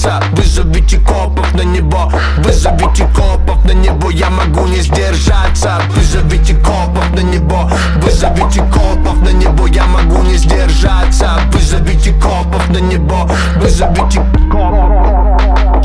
сдержаться. Вызовите копов на него, вызовите копов на него, я могу не сдержаться. Вызовите копов на него, вызовите копов на него, я могу не сдержаться. Вызовите копов на него, вызовите копов.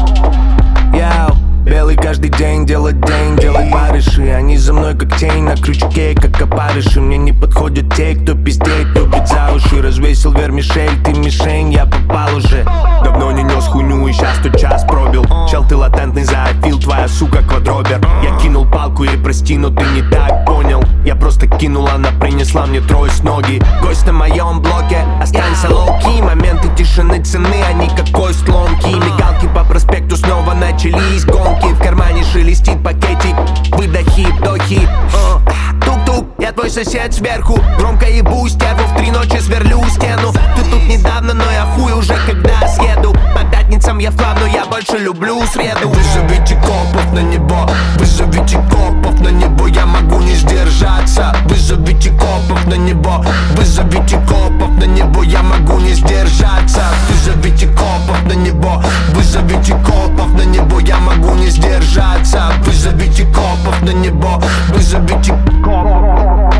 Белый каждый день делать барыши. Они за мной как тень на крючке, как опарыши. Мне не подходят те, кто пиздеет, тупит за уши. Развесил вермишель, ты мишень, я попал уже. Давно не нес хуйню и сейчас тут час пробил. Чел, ты латентный зоофил, твоя сука квадробер. Я кинул палку, ей прости, но ты не так понял. Я просто кинул, она принесла мне трое с ноги. Гость на моем блоке, останься лоу-ки. Моменты тишины цены, они как кость ломки. Мигалки по проспекту снова начались гонки. В кармане шелестит пакетик, выдохи, вдохи. Тук-тук, я твой сосед сверху. Громко ебу стерву, в 3 ночи сверлю стену. Ты тут недавно, но я хуй уже когда съеду. По пятницам я вклад, но я больше люблю среду. Вызовите копов на него, вызовите копов на него, я могу не сдержаться. Вызовите копов на него, вызовите копов на него, я могу не сдержаться. Вызовите копов на него, вызовите копов на него, я могу не сдержаться. Вызовите копов на него, вызовите копов.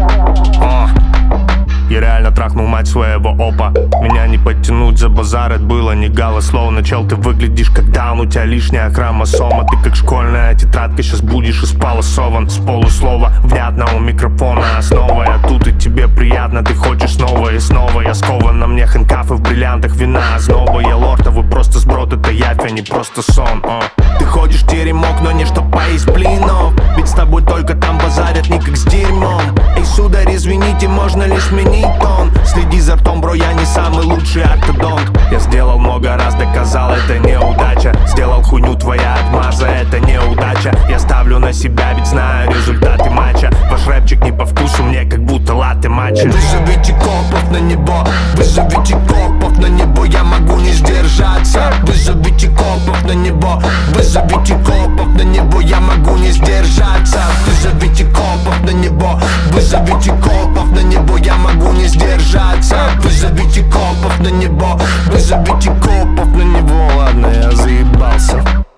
Я реально трахнул мать своего опа. Меня не подтянуть за базар, это было не голословно. Чел, ты выглядишь как даун, у тебя лишняя хромосома. Ты как школьная тетрадка, сейчас будешь исполосован. С полуслова, внятно у микрофона основа. Я тут и тебе приятно, ты хочешь снова и снова. Я скован, на мне хэнкафы в бриллиантах, вина озноба. Я лорд, а вы просто сброд, это явь, а не просто сон. Ты ходишь теремок, но не чтоб поесть блинов. Ведь с тобой только там базарят не как с дерьмом. Эй, сударь, извините, можно ли сменить тон? Следи за ртом, бро, я не самый лучший ортодонт. Я сделал много раз, доказал, это неудача. Сделал хуйню, твоя отмаза, это неудача. Я ставлю на себя, ведь знаю результаты матча. Ваш рэпчик не по вкусу, мне как будто латте матча. Вызовите копов на него, вызовите копов на него, я могу не сдержаться. Вызовите копов на него, вызовите копов на него, я могу не сдержаться. Вызовите копов на него, вызовите копов на него, я могу не сдержаться. Вызовите копов на него, вызовите копов на него. Ладно, я заебался.